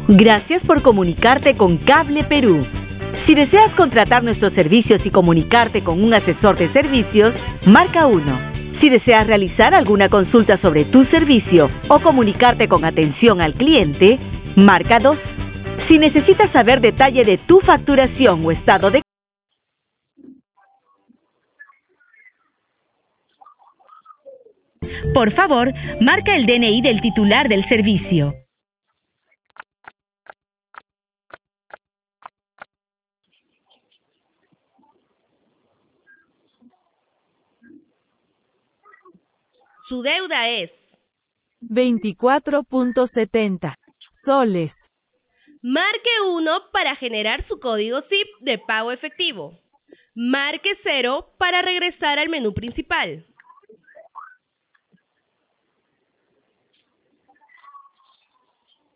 Gracias por comunicarte con Cable Perú. Si deseas contratar nuestros servicios y comunicarte con un asesor de servicios, marca 1. Si deseas realizar alguna consulta sobre tu servicio o comunicarte con atención al cliente, marca 2. Si necesitas saber detalle de tu facturación o estado de... Por favor, marca el DNI del titular del servicio. Su deuda es 24.70 soles. Marque 1 para generar su código SIP de pago efectivo. Marque 0 para regresar al menú principal.